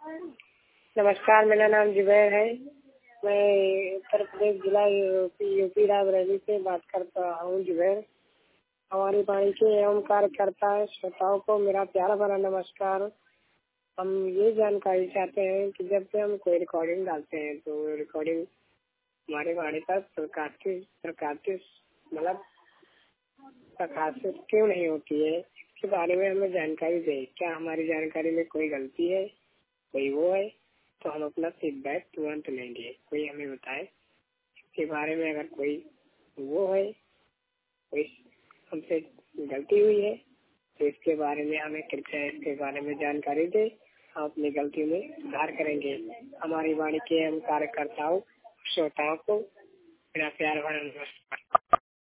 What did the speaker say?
नमस्कार, मेरा नाम जुबैर है। मैं उत्तर प्रदेश जिला यूपी रायबरेली से बात कर रहा हूँ। जुबैर, हमारी वाणी के एवं कार्यकर्ता श्रोताओं को मेरा प्यारा भरा नमस्कार। हम ये जानकारी चाहते हैं कि जब से हम कोई रिकॉर्डिंग डालते हैं तो रिकॉर्डिंग हमारे वाणी पर मतलब प्रकाशित क्यों नहीं होती है, इसके बारे में हमें जानकारी दें। क्या हमारी जानकारी में कोई गलती है, कोई वो है, तो हम अपना फीडबैक तुरंत लेंगे। कोई हमें बताए इसके बारे में, अगर कोई वो है, कोई हमसे गलती हुई है तो इसके बारे में हमें कृपया इसके बारे में जानकारी दें। हम अपनी गलती में सुधार करेंगे। हमारी वाणी के हम कार्यकर्ताओं श्रोताओं को मेरा प्यार भरा नमस्कार।